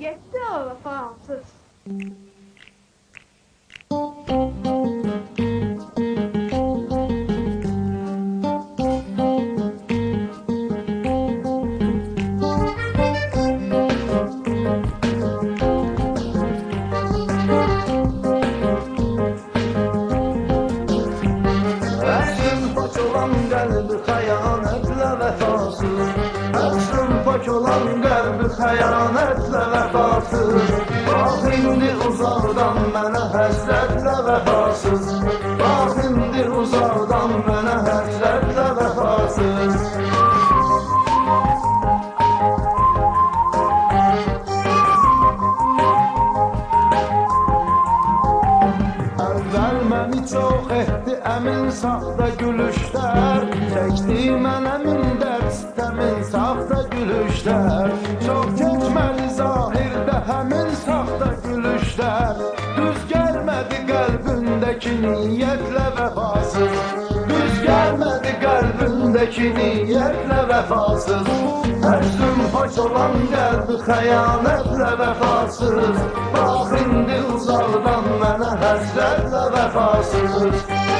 Yetti o vefasız. Olan qəlbi xəyanətlə vəfasız. Bax indi uzaqdan mənə həsrətlə vəfasız. Bax indi uzaqdan mənə həsrətlə vəfasız. Əvvəl məni çox etdi əmin saxta gülüşlər. Çəkdi mənə min dərd sistemin saxta gülüşlər. Çox keçmədi zahirdə həmin saxta gülüşlər. Düz gəlmədi qəlbindəki niyyətlə vəfasız. Düz gəlmədi qəlbindəki niyyətlə vəfasız. Həsrüm paç olan qəlbi xəyanətlə vəfasız. Bax indi uzaqdan mənə həsrətlə vəfasız.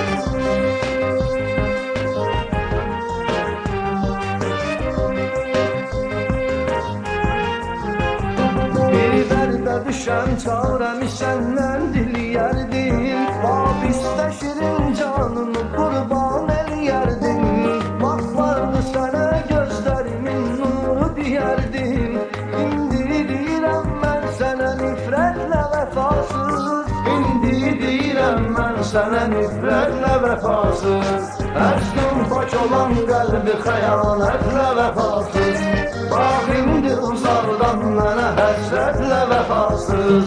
Düşən çarəmi səndən diliyərdim. Babistə şirin canımı qurban eləyərdim. Baxlardı sənə gözlərimin nuru deyərdim. İndi deyirəm mən sənə nifrətlə vəfasız. İndi deyirəm mən sənə nifrətlə vəfasız. Əslin paç olan qəlbi xəyanətlə vəfasız. Bax indi uzaqdan mənə həsrətlə vəfasız.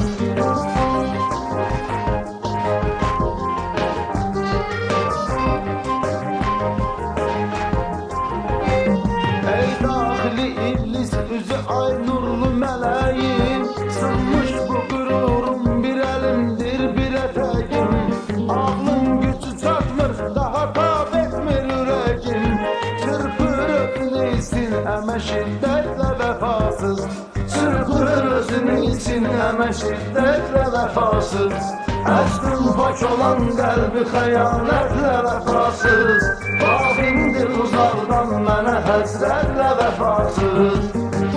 Ey daxili iblis üzü ay nurlu mələyim. Sınmış bu qürurum bir əlimdir bir ətəgim. Ağlım gücü çatmır daha tab etmir ürəgim. Çırpır özünü için əmə şiddətlə vəfasız. Çırpır özünü için əmə şiddətlə vəfasız. Əslin pak olan qəlbi xəyanətlə vəfasız. Bax indi uzaqdan mənə həsrətlə vəfasız.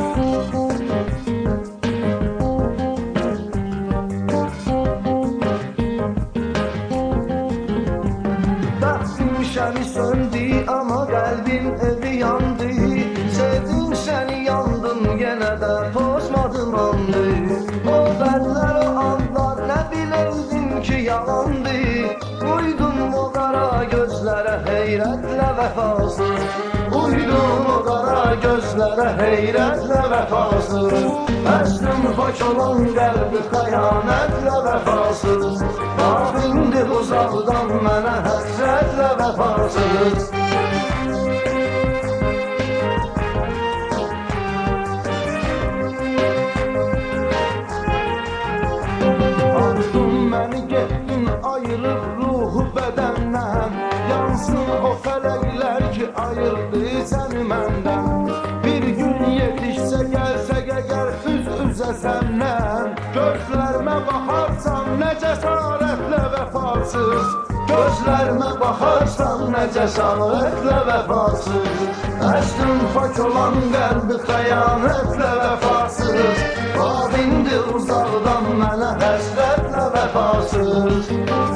Bəxtim şəni söndü ama qəlbim evi yandı. Sevdim səni yandım yenə də pozmadım andı. O bədlər o anlar nə biləydim ki yalandı. Uydum o qara gözlərə heyrətlə vəfasız. Uydum o qara gözlərə heyrətlə vəfasız. Əslin pak olan qəlbi xəyanətlə vəfasız. Bax indi uzaqdan mənə həsrətlə vəfasız. Məni getdin ayırır ruhu bədəndən. Yansın o fələklər ki ayırdı səni məndən. Bir gün yetişsə gəlsə gəgər üz-üzə səndən. Gözlərimə baxarsan nə cəsarətlə vəfasız. Gözlərimə baxarsan nə cəsarətlə vəfasız. Əslin pak olan qəlbi xəyanətlə vəfasız. Bax indi uzaqdan mənə həsrətlə vəfasız.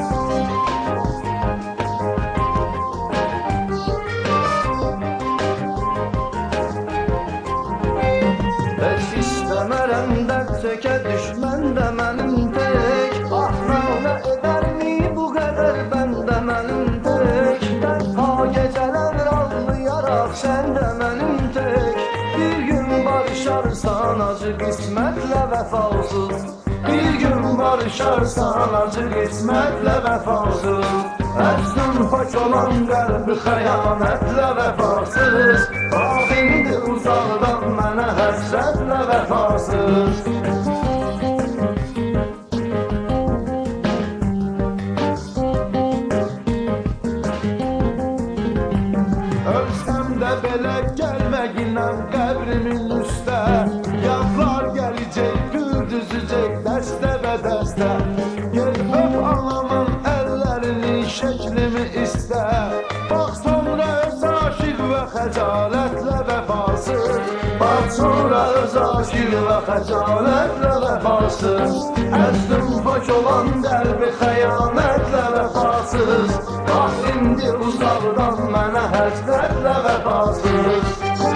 Heç istəmərəm dərd çəkə düşmən də mənim tək. Ah mənə edərmi bu qədər bəndə mənim tək. Dərd gecələr ağlayaraq sən də mənim tək. Bir gün barışarsan acı qismətlə vəfasız. Bir gün barışarsan acı qismətlə vəfasız. Əslin pak olan qəlbi xəyanətlə vəfasız. Bax indi uzaqdan mənə həsrətlə vəfasız. Ölsəm də belə gəlməginən qəbrimin üstə. Yadlar gələcək gül sonra öz aşıq və xəcalətlə vəfasız Əzdim pak olan qəlbi xəyanətlə vəfasız Bax indi uzaqdan mənə həsrətlə vəfasız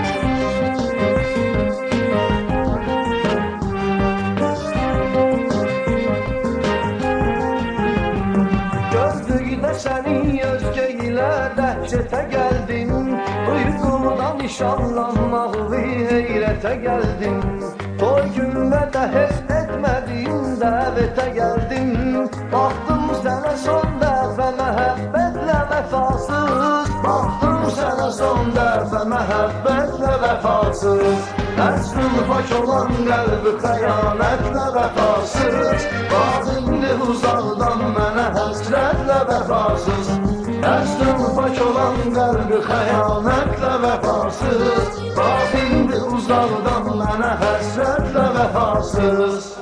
Gözlükdə səni özgə ilə dəhşətə gəldin Uyqumdan nişanlanmalı heyrətə gəldin Toy günlə də heç etmədin dəvətə gəldin Baxdım sənə son dəfə məhəbbətlə vəfasız Baxdım sənə son dəfə məhəbbətlə vəfasız Əslin pak olan qəlbi xəyanətlə vəfasız Bax indi uzaqdan mənə həsrətlə vəfasız Əslin pak olan qəlbi xəyanətlə vəfasız Bax indi uzaqdan mənə həsrətlə vəfasız